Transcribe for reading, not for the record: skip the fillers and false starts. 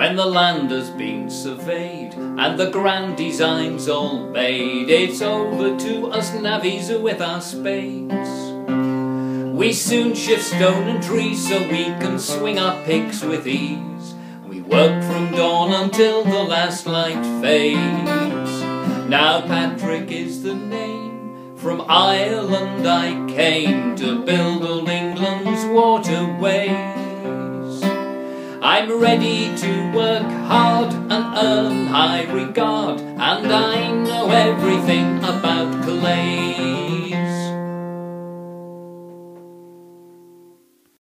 When the land has been surveyed and the grand designs all made, it's over to us navvies with our spades. We soon shift stone and trees so we can swing our picks with ease. We work from dawn until the last light fades. Now Patrick is the name, from Ireland I came to build old England's waterways. I'm ready to work hard and earn high regard, and I know everything about Calais.